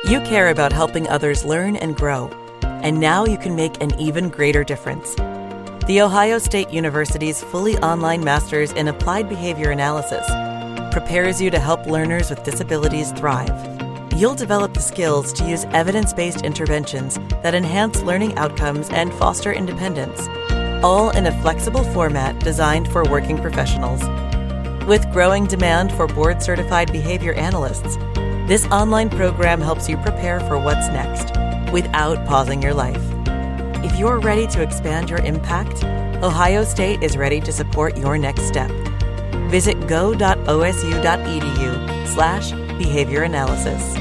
You care about helping others learn and grow, and now you can make an even greater difference. The Ohio State University's fully online Master's in Applied Behavior Analysis prepares you to help learners with disabilities thrive. You'll develop the skills to use evidence-based interventions that enhance learning outcomes and foster independence, all in a flexible format designed for working professionals. With growing demand for board-certified behavior analysts, this online program helps you prepare for what's next without pausing your life. If you're ready to expand your impact, Ohio State is ready to support your next step. Visit go.osu.edu/behavior analysis.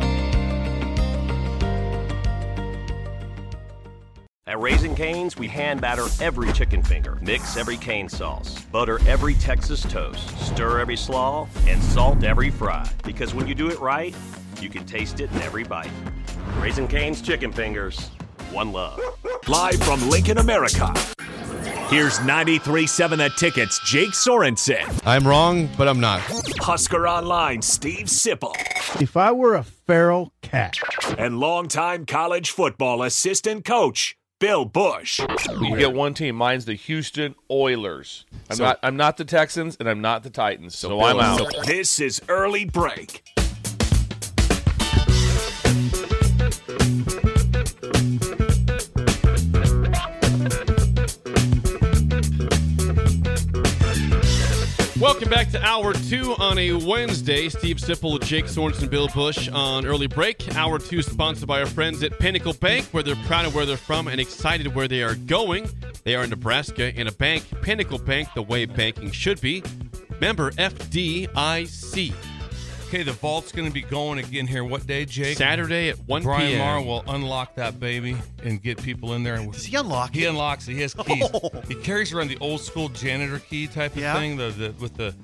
At Raising Cane's, we hand batter every chicken finger, mix every cane sauce, butter every Texas toast, stir every slaw, and salt every fry. Because when you do it right, you can taste it in every bite. Raising Cane's chicken fingers, one love. Live from Lincoln, America, here's 93.7 The Ticket's Jake Sorensen. I'm wrong, but I'm not. Husker Online, Steve Sipple. If I were a feral cat. And longtime college football assistant coach, Bill Bush. You get one team. Mine's the Houston Oilers. I'm not the Texans, and I'm not the Titans, so I'm out. This is Early Break. Welcome back to Hour 2 on a Wednesday. Steve Sipple, Jake Sorensen, Bill Bush on Early Break. Hour 2 sponsored by our friends at Pinnacle Bank, where they're proud of where they're from and excited where they are going. They are in Nebraska in a bank, Pinnacle Bank, the way banking should be. Member FDIC. Okay, the vault's going to be going again here. What day, Jake? Saturday at 1 Brian p.m. Marr will unlock that baby and get people in there. Does he unlock it? He unlocks it. He has keys. He carries around the old school janitor key type of thing, with the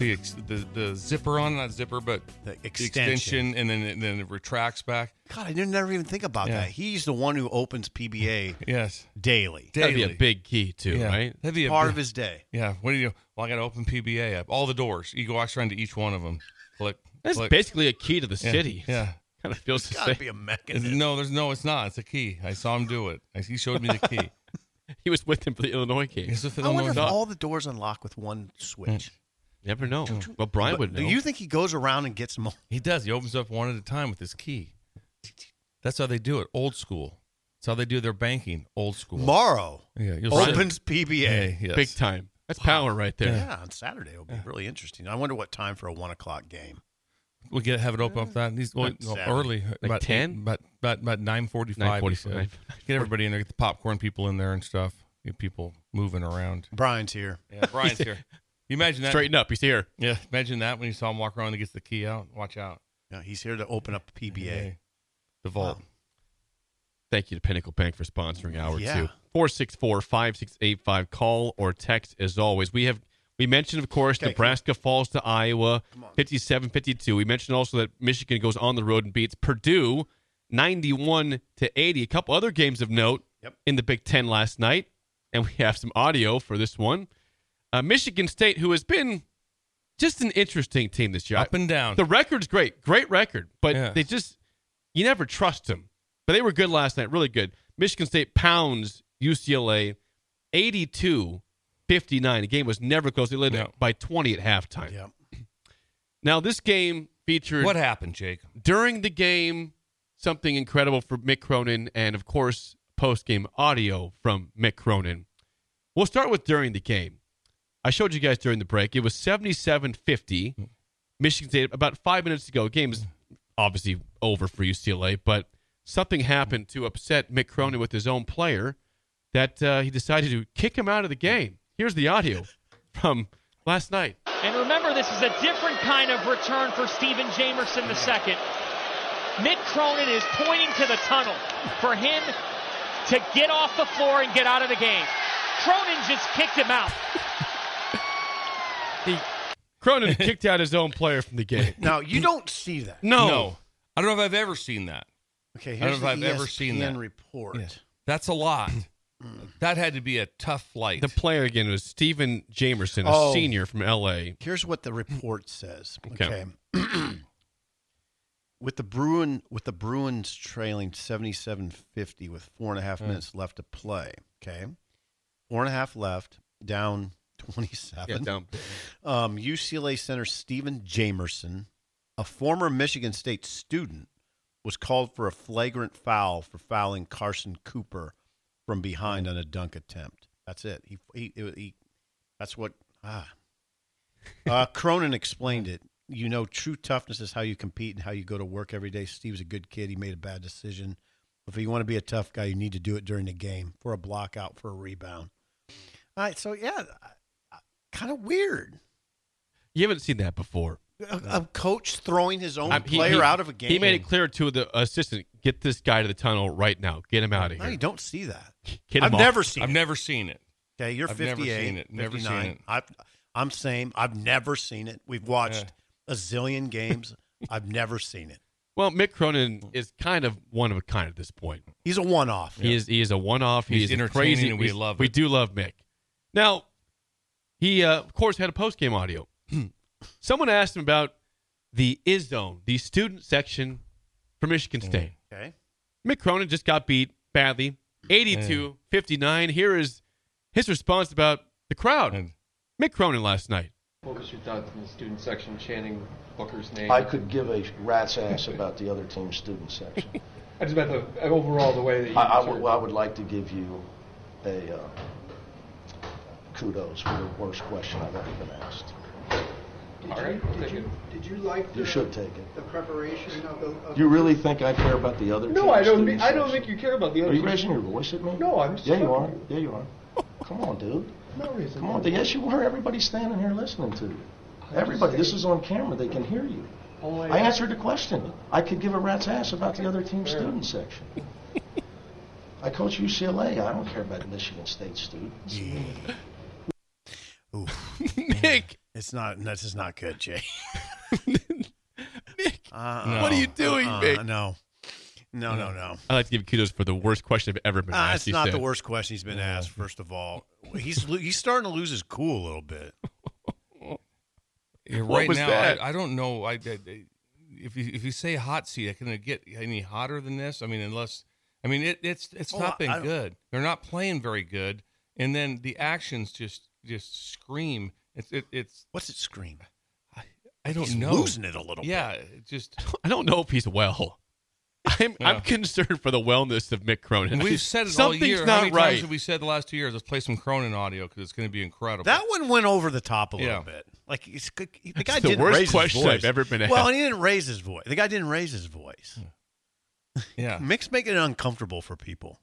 zipper on, not zipper, but the extension, and then it retracts back. God, I didn't never even think about that. He's the one who opens PBA. Yes, daily. That'd be a big key too, right? That'd be part of his day. Yeah. What do you do? Well, I got to open PBA up. All the doors. You go walk around to each one of them. Click. That's click. basically a key to the city. Yeah. Kind of feels the It's gotta same. be a mechanism. No, it's not. It's a key. I saw him do it. He showed me the key. He was with him for the Illinois game. I wonder if all the doors unlock with one switch. Never know. Well, Brian would know. Do you think he goes around and gets them all? He does. He opens up one at a time with his key. That's how they do it. Old school. That's how they do their banking. Old school. Morrow you'll opens PBA. Yes. Big time. That's power right there. Yeah, on Saturday it'll be really interesting. I wonder what time for a 1 o'clock game. We'll have it open up that. He's early, like about 10, about 9:45. 9:45. Get everybody in there. Get the popcorn people in there and stuff. Get people moving around. Brian's here. Yeah, Brian's here. You imagine that? Straighten up. He's here. Yeah, imagine that when you saw him walk around and he gets the key out. Watch out. Yeah, he's here to open up PBA. The vault. Wow. Thank you to Pinnacle Bank for sponsoring Hour 2. Yeah. 464-5685. Call or text as always. We mentioned, of course, Nebraska falls to Iowa 57-52. We mentioned also that Michigan goes on the road and beats Purdue 91-80. A couple other games of note in the Big Ten last night, and we have some audio for this one. Michigan State, who has been just an interesting team this year. Up and down. The record's great record, but they just, you never trust them. But they were good last night, really good. Michigan State pounds UCLA 82-59. The game was never close. They led by 20 at halftime. Yep. Now, this game featured... What happened, Jake? During the game, something incredible for Mick Cronin, and, of course, post-game audio from Mick Cronin. We'll start with during the game. I showed you guys during the break. It was 77-50. Michigan State, about 5 minutes ago. The game is obviously over for UCLA, but something happened to upset Mick Cronin with his own player that he decided to kick him out of the game. Here's the audio from last night. And remember, this is a different kind of return for Stephen Jamerson II. Mick Cronin is pointing to the tunnel for him to get off the floor and get out of the game. Cronin just kicked him out. Cronin kicked out his own player from the game. Now, you don't see that. No. I don't know if I've ever seen that. Okay, I don't here's know if the I've ever seen that. report. Yeah. That's a lot. That had to be a tough flight. The player, again, was Stephen Jamerson, a senior from L.A. Here's what the report says. Okay. with the Bruins trailing 77-50 with 4.5 minutes left to play. Okay, 4.5 left, down 27. Yeah, down. UCLA center Stephen Jamerson, a former Michigan State student, was called for a flagrant foul for fouling Carson Cooper from behind on a dunk attempt. That's it. He that's what. Cronin explained it. True toughness is how you compete and how you go to work every day. Steve's a good kid. He made a bad decision. If you want to be a tough guy, you need to do it during the game for a block out, for a rebound. All right, so, yeah, kind of weird. You haven't seen that before. A coach throwing his own player out of a game. He made it clear to the assistant, get this guy to the tunnel right now. Get him out of here. No, you don't see that. I've never seen it. I've never seen it. Okay, you're 58. Never seen it. Never 59. seen it. I'm saying I've never seen it. We've watched a zillion games. I've never seen it. Well, Mick Cronin is kind of one of a kind at this point. He's a one-off. He is a one-off. He's entertaining, crazy. and we love it. We do love Mick. Now, he, of course, had a post-game audio. Someone asked him about the IS-Zone, the student section for Michigan State. Okay. Mick Cronin just got beat badly, 82-59. Here is his response about the crowd. Mick Cronin last night. What was your thoughts in the student section chanting Booker's name? I could give a rat's ass about the other team's student section. I just meant overall the way that you I would like to give you a kudos for the worst question I've ever been asked. Did you like you should take it. The preparation of the... You really think I care about the other team's No, I don't section? think you care about the other Are you team's raising your voice at me? No, I'm just... Yeah, you are. Yeah, you are. Come on, dude. No reason. Come on. Yes, you are. Everybody's standing here listening to you. Everybody. This is on camera. They can hear you. I answered the question. I could give a rat's ass about the other team's student section. I coach UCLA. I don't care about Michigan State students. Ooh. Nick. This is not good, Jay. Nick, what are you doing, Nick? No. I'd like to give kudos for the worst question I've ever been asked. It's not the worst question he's been asked, first of all. He's starting to lose his cool a little bit. Yeah, right now, I don't know. If you say hot seat, can it get any hotter than this? I mean, it's not been good. They're not playing very good, and then the actions just scream. It's what's it scream? I don't he's know. Losing it a little. Yeah, bit. I don't know if he's well. I'm concerned for the wellness of Mick Cronin. And we've said it all year. How many times have we said the last 2 years? Let's play some Cronin audio because it's going to be incredible. That one went over the top a little bit. Like the guy didn't raise his voice. The worst question I've ever been asked. Well, and he didn't raise his voice. The guy didn't raise his voice. Yeah, Mick's making it uncomfortable for people.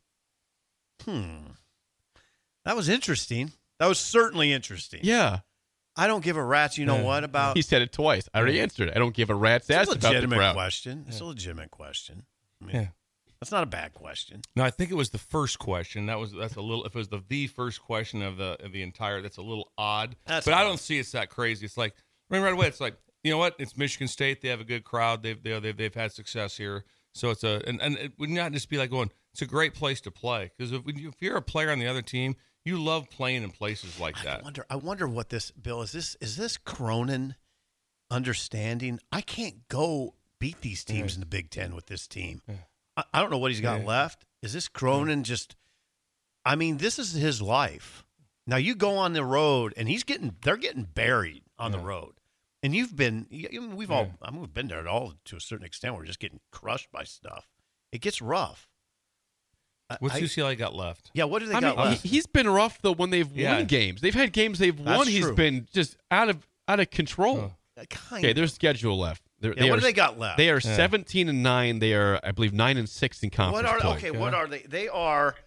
That was interesting. That was certainly interesting. Yeah. I don't give a rat's what about... He said it twice. I already answered it. I don't give a rat's ass about the crowd. It's a legitimate question. It's a legitimate question. I mean, that's not a bad question. No, I think it was the first question. That's a little... If it was the first question of the entire... That's a little odd. But I don't see it's that crazy. It's like... right away, it's like, you know what? It's Michigan State. They have a good crowd. They've had success here. So it's and it would not just be like going, it's a great place to play. Because if you're a player on the other team... You love playing in places like that. I wonder what this, Bill, is this Cronin understanding? I can't go beat these teams in the Big Ten with this team. I don't know what he's got left. Is this Cronin just – I mean, this is his life. Now, you go on the road, and they're getting buried on the road. And we've been there all to a certain extent. We're just getting crushed by stuff. It gets rough. What's UCLA got left? Yeah, what do they got left? He's been rough though when they've won games. They've had games they've won. He's been just out of control. Okay, there's schedule left. What do they got left? They are 17-9. They are, I believe, 9-6 in conference play. Okay, what are they? They are.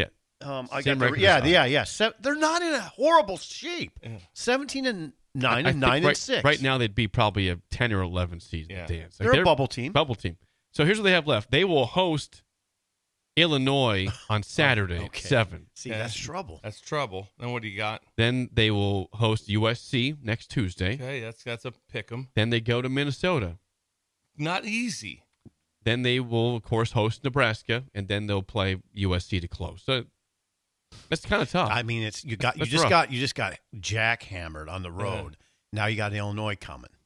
Yeah. They're not in a horrible shape. 17-9 and 9-6. Right now, they'd be probably a 10 or 11 season dance. They're a bubble team. So here's what they have left. They will host Illinois on Saturday, 7. See, that's trouble. That's trouble. Then what do you got? Then they will host USC next Tuesday. Okay, that's a pick 'em. Then they go to Minnesota. Not easy. Then they will, of course, host Nebraska, and then they'll play USC to close. So that's kind of tough. I mean, you just got jackhammered on the road. Now you got Illinois coming.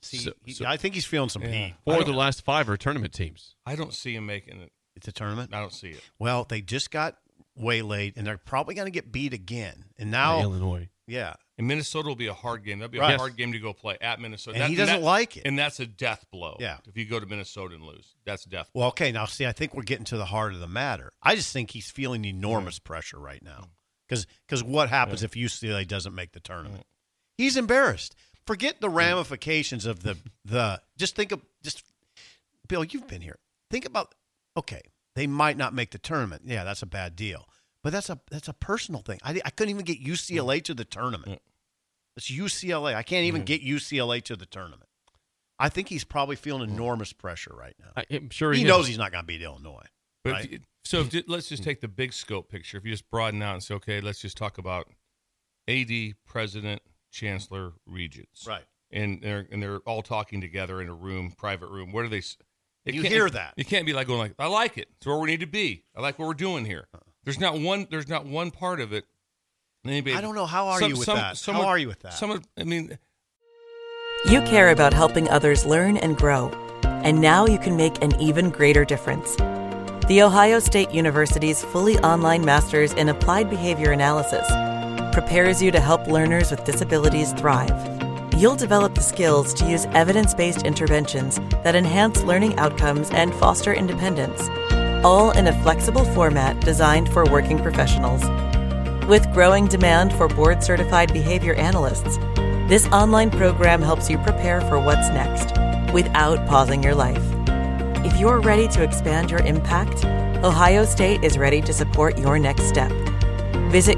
I think he's feeling some heat. 4 of the last 5 are tournament teams. I don't see him making it. It's a tournament? I don't see it. Well, they just got waylaid, and they're probably going to get beat again. And now Illinois. Yeah. And Minnesota will be a hard game. That'll be a hard game to go play at Minnesota. And he doesn't like it. And that's a death blow. Yeah. If you go to Minnesota and lose, that's a death blow. Well, okay, now see, I think we're getting to the heart of the matter. I just think he's feeling enormous pressure right now. Because what happens if UCLA doesn't make the tournament? He's embarrassed. Forget the ramifications of the just Bill, you've been here. Think about, okay, they might not make the tournament. Yeah, that's a bad deal. But that's a personal thing. I couldn't even get UCLA to the tournament. It's UCLA. I can't even get UCLA to the tournament. I think he's probably feeling enormous pressure right now. I'm sure he knows he's not going to beat Illinois. But right? Let's just take the big scope picture. If you just broaden out and say, okay, let's just talk about AD, president, chancellor, regents. Right. And they're all talking together in a room, private room. Where do they? You hear that? You can't be like going like, I like it. It's where we need to be. I like what we're doing here. There's not one part of it. Anybody, I don't know. How are you with that? How are you with that? You care about helping others learn and grow, and now you can make an even greater difference. The Ohio State University's fully online Master's in Applied Behavior Analysis prepares you to help learners with disabilities thrive. You'll develop the skills to use evidence-based interventions that enhance learning outcomes and foster independence, all in a flexible format designed for working professionals. With growing demand for board-certified behavior analysts, this online program helps you prepare for what's next without pausing your life. If you're ready to expand your impact, Ohio State is ready to support your next step. Visit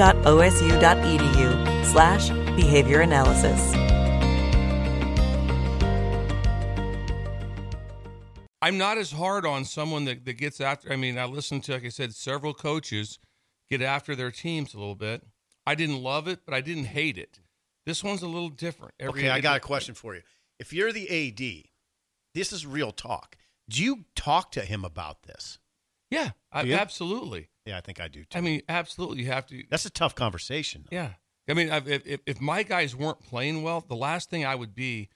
go.osu.edu/behavior analysis. I'm not as hard on someone that gets after. I mean, I listened to, like I said, several coaches get after their teams a little bit. I didn't love it, but I didn't hate it. This one's a little different. I got a question for you. If you're the AD, this is real talk. Do you talk to him about this? Yeah, absolutely. Yeah, I think I do too. I mean, absolutely. You have to. That's a tough conversation, though. Yeah. I mean, if my guys weren't playing well, the last thing I would be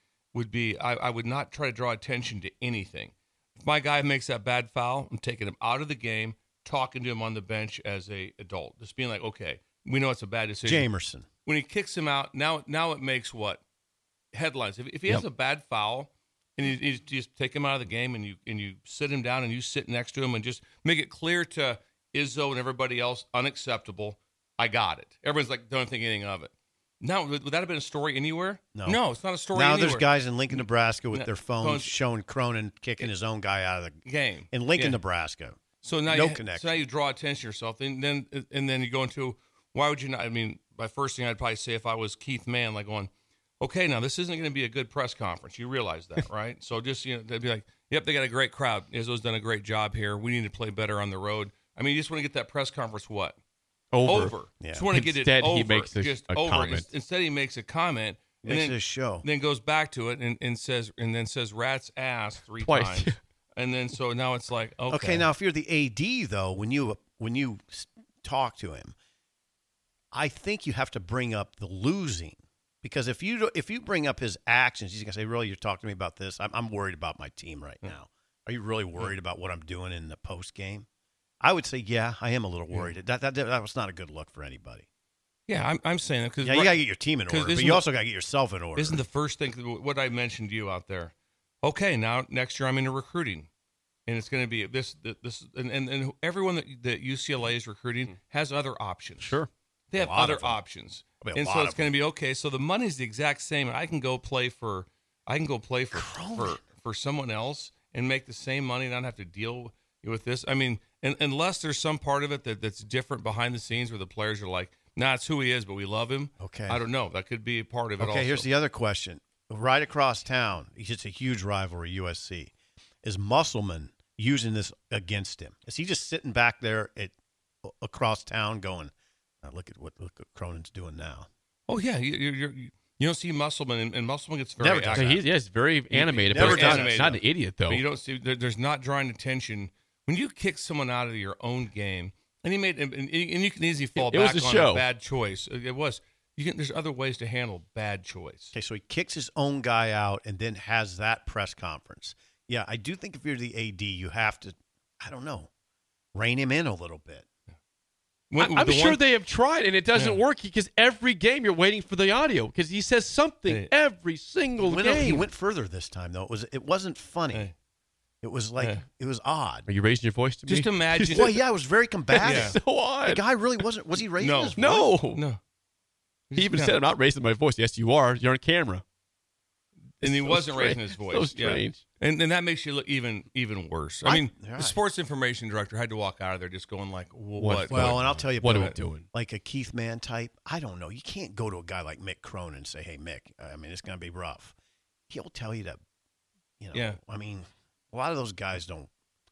I would not try to draw attention to anything. If my guy makes that bad foul, I'm taking him out of the game, talking to him on the bench as a adult. Just being like, okay, we know it's a bad decision. Jamerson. When he kicks him out, now it makes what? Headlines. If he has a bad foul and you just take him out of the game and you sit him down and you sit next to him and just make it clear to Izzo and everybody else, unacceptable, I got it. Everyone's like, don't think anything of it. Now, would that have been a story anywhere? No, it's not a story anywhere. Now there's guys in Lincoln, Nebraska with their phones showing Cronin kicking his own guy out of the game. In Lincoln, Nebraska. So now connection. So now you draw attention to yourself. And then you go into, why would you not? I mean, my first thing I'd probably say if I was Keith Mann, like going, okay, now this isn't going to be a good press conference. You realize that, right? So just, they'd be like, yep, they got a great crowd. Izzo's done a great job here. We need to play better on the road. I mean, you just want to get that press conference what? Over. Yeah. Just want to get it over. He makes a comment. Instead, he makes a comment. Makes a show. Then goes back to it and says rat's ass three Twice. times. And then so now it's like, okay. Okay, now if you're the AD though, when you talk to him, I think you have to bring up the losing. Because if you bring up his actions, he's gonna say, "Really, you're talking to me about this? I'm worried about my team right now. Are you really worried about what I'm doing in the post game?" I would say, yeah, I am a little worried. That was not a good look for anybody. Yeah, I'm saying that because you got to get your team in order, but you also got to get yourself in order. Isn't the first thing what I mentioned to you out there? Okay, now next year I'm into recruiting, and it's going to be this, and everyone that UCLA is recruiting has other options. Sure, they have other options, and so it's going to be okay. So the money's the exact same, and I can go play for someone else and make the same money, and not have to deal with this. I mean, unless there's some part of it that's different behind the scenes where the players are like, nah, it's who he is, but we love him. Okay. I don't know. That could be a part of it also. Okay, here's the other question. Right across town, it's a huge rivalry, USC. Is Musselman using this against him? Is he just sitting back there across town going, look at what Cronin's doing now? Oh, yeah. You don't see Musselman, and Musselman gets very active. He's very animated. Never but he's not an idiot, though. But you don't see, there's not drawing attention. When you kick someone out of your own game, and you can easily fall back on a bad choice. It was. There's other ways to handle bad choice. Okay, so he kicks his own guy out and then has that press conference. Yeah, I do think if you're the AD, you have to, I don't know, rein him in a little bit. I'm sure they have tried, and it doesn't work because every game you're waiting for the audio because he says something every single game. He went further this time, though. It wasn't funny. It was like it was odd. Are you raising your voice to me? Just imagine. Well, yeah, it was very combative. So odd. The guy really wasn't. Was he raising his voice? No. He even said, "I'm not raising my voice." Yes, you are. You're on camera. And he wasn't raising his voice. So strange. Yeah. And that makes you look even worse. I mean, the sports information director had to walk out of there just going like, what? Well, and I'll tell you, what are we doing? Like a Keith Mann type, I don't know. You can't go to a guy like Mick Cronin and say, hey, Mick, I mean, it's going to be rough. He'll tell you to, I mean, a lot of those guys don't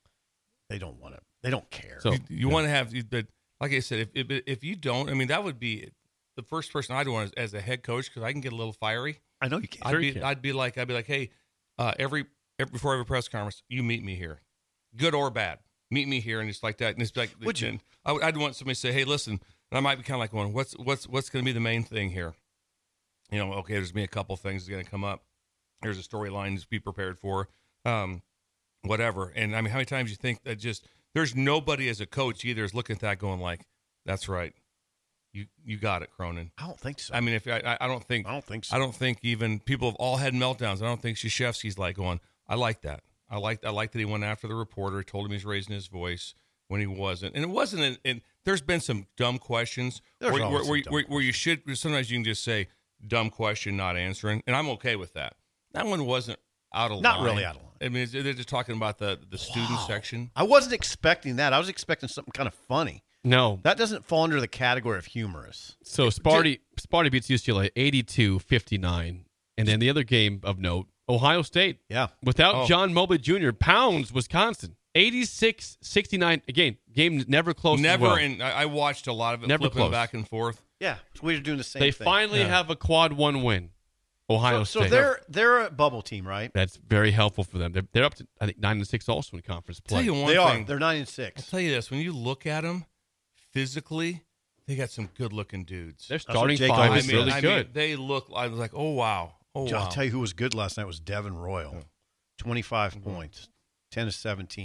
care. So you want to have, but like I said, if you don't, I mean, that would be the first person I'd want as a head coach because I can get a little fiery. I know you can. I'd be like, hey, before every press conference, you meet me here, good or bad. Meet me here, and it's like that. And it's like, would you? I'd want somebody to say, hey, listen. And I might be kind of like going, what's going to be the main thing here? Okay, there's me a couple things that's going to come up. There's a storyline to be prepared for, whatever. And I mean, how many times you think that just there's nobody as a coach either is looking at that going like, that's right. You got it, Cronin. I don't think so. I mean, if I don't think so. I don't think even people have all had meltdowns. I don't think Krzyzewski's like going, I like that. I like that he went after the reporter, told him he's raising his voice when he wasn't. And it wasn't. And there's been some dumb questions where you should. Sometimes you can just say dumb question, not answering, and I'm okay with that. That one wasn't out of line. Not really out of line. I mean, they're just talking about the student section. I wasn't expecting that. I was expecting something kind of funny. No. That doesn't fall under the category of humorous. So Sparty beats UCLA 82-59. And then the other game of note, Ohio State. Yeah. Without John Mobley Jr., pounds Wisconsin. 86-69. Again, game never close. Never. Well. And I watched a lot of it never flipping close. back and forth. Yeah. So we're doing the same thing. They thing. finally have a quad one win. Ohio State. So they're a bubble team, right? That's very helpful for them. They're up to, I think, 9-6 also in conference play. Tell you one they thing. are. They're 9-6. I'll tell you this. When you look at them physically, they got some good-looking dudes. Their starting five is really good. They look. I was like, oh wow, wow. I'll tell you who was good last night was Devin Royal, 25 points, 10-17.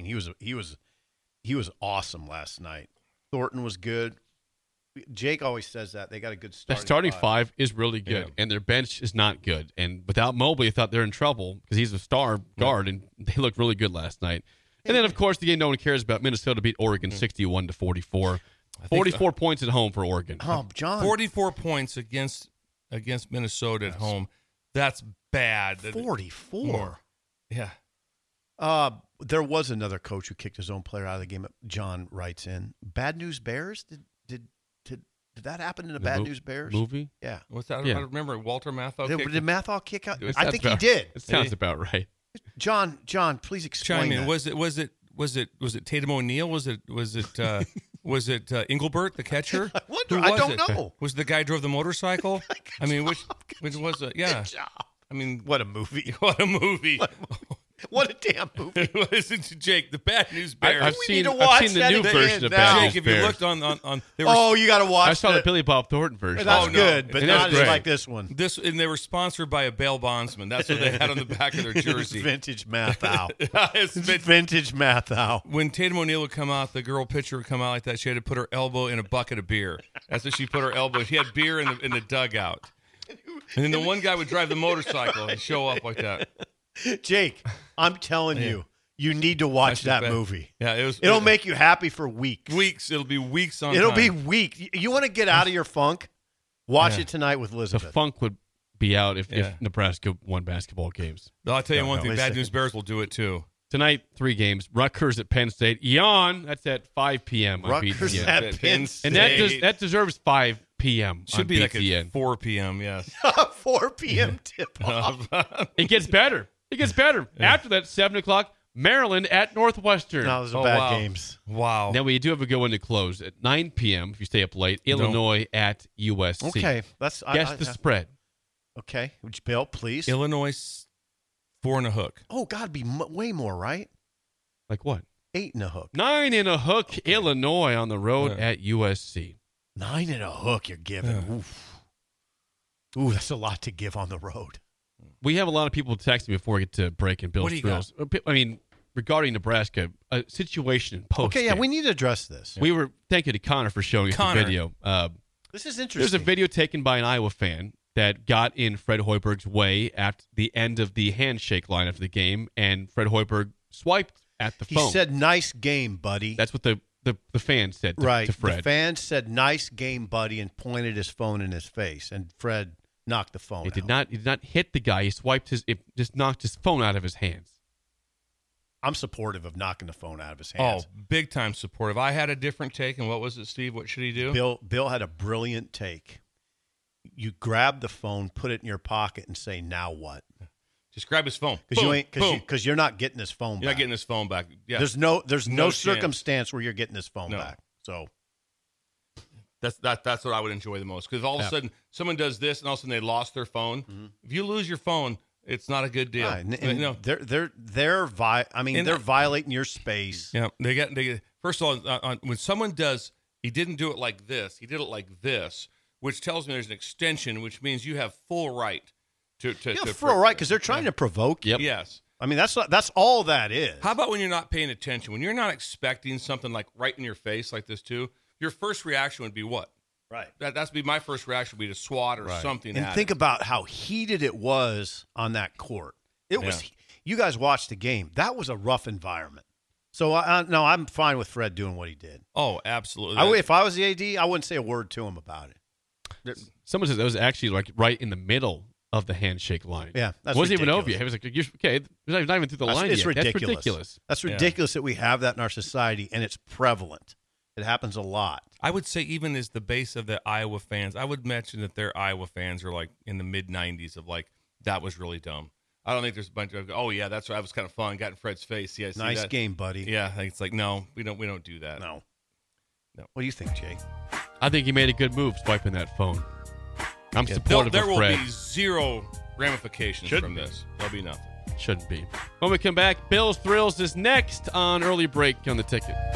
He was awesome last night. Thornton was good. Jake always says that they got a good Their starting five is really good, and their bench is not good. And without Mobley, I thought they're in trouble because he's a star guard, and they looked really good last night. And then, of course, the game no one cares about. Minnesota beat Oregon 61-44. 44 points at home for Oregon. Oh, John. 44 points against Minnesota at home. That's bad. 44. Yeah. There was another coach who kicked his own player out of the game. John writes in, Bad News Bears? Did that happen in the Bad News Bears movie? Yeah. What's that? Yeah. I remember Walter Matthau. Did Matthau kick out? I think he did. It sounds about right. John, please explain. Chime in. That. Was it Tatum O'Neal? Was it Engelbert, the catcher? I don't know. Was the guy who drove the motorcycle? I mean, which was it? Yeah. Good job. I mean, what a movie! What a movie! What a damn movie! Listen to Jake, the Bad News Bears. I've seen the new version of Bad News Jake, Bears. if you looked on you got to watch. I saw the Billy Bob Thornton version. That's good, but not great. like this one. And they were sponsored by a bail bondsman. That's what they had on the back of their jersey. Vintage Matthau. It's vintage Matthau. When Tatum O'Neal would come out, the girl pitcher would come out like that. She had to put her elbow in a bucket of beer. That's what she put her elbow. She had beer in the dugout. And then the one guy would drive the motorcycle and show up like that. Jake, I'm telling you, you need to watch that movie. Yeah, it'll make you happy for weeks. It'll be weeks on. It'll be weeks. You want to get out of your funk? Watch it tonight with Elizabeth. The funk would be out if Nebraska won basketball games. I'll tell you one thing: Bad News Bears will do it too. Tonight, 3 games. Rutgers at Penn State. Yawn. That's at 5 p.m. on Rutgers BTN. at Penn State. And that deserves 5 p.m. Should be BTN. like at 4 p.m. Yes. 4 p.m. tip-off. It gets better. After that, 7 o'clock, Maryland at Northwestern. No, those are bad games. Wow. Then we do have a good one to close. At 9 p.m., if you stay up late, Illinois at USC. Okay. Guess the spread. Okay. Would you, Bill, please? Illinois 4 and a hook. Oh, God, be way more, right? Like what? 8 and a hook. 9 and a hook, okay. Illinois on the road at USC. 9 and a hook you're giving. Oof. Ooh, that's a lot to give on the road. We have a lot of people text me before we get to break and Bill's Thrills. I mean, regarding Nebraska, a situation in post. Okay, yeah, we need to address this. We were thank you to Connor for showing us the video. This is interesting. There's a video taken by an Iowa fan that got in Fred Hoiberg's way at the end of the handshake line after the game, and Fred Hoiberg swiped at the phone. He said, "Nice game, buddy." That's what the fan said to Fred. The fan said, "Nice game, buddy," and pointed his phone in his face, and Fred knocked the phone out. He did not hit the guy. He swiped it just knocked his phone out of his hands. I'm supportive of knocking the phone out of his hands. Oh, big time supportive. I had a different take, and what was it, Steve? What should he do? Bill had a brilliant take. You grab the phone, put it in your pocket, and say, "Now what?" Just grab his phone because you're not getting his phone back. You're not getting his phone back. Yeah. There's no circumstance where you're getting his phone back. So that's what I would enjoy the most, because all of a sudden someone does this and all of a sudden they lost their phone. Mm-hmm. If you lose your phone, it's not a good deal. Right. And they're violating your space. Yeah, they get first of all, when someone does, he didn't do it like this. He did it like this, which tells me there's an extension, which means you have full right to full right, because they're trying to provoke you. Yep. Yes. I mean, that's all that is. How about when you're not paying attention? When you're not expecting something like right in your face like this too, your first reaction would be what? Right. That's be my first reaction would be to swat or something. And think about how heated it was on that court. It was. You guys watched the game. That was a rough environment. So no, I'm fine with Fred doing what he did. Oh, absolutely. If I was the AD, I wouldn't say a word to him about it. Someone says it was actually like right in the middle of the handshake line. Yeah, that's wasn't even over yet. He was like, okay, not even through the line it's yet. Ridiculous. That's ridiculous. That's ridiculous that we have that in our society, and it's prevalent. It happens a lot. I would say even as the base of the Iowa fans, I would mention that their Iowa fans are like in the mid-90s of like, that was really dumb. I don't think there's a bunch of, oh, yeah, that was kind of fun. Got in Fred's face. Yeah, nice game, buddy. Yeah, it's like, no, we don't do that. No. What do you think, Jay? I think he made a good move swiping that phone. I'm supportive of Fred. There will be zero ramifications from this. There'll be nothing. Shouldn't be. When we come back, Bill's Thrills is next on Early Break on the Ticket.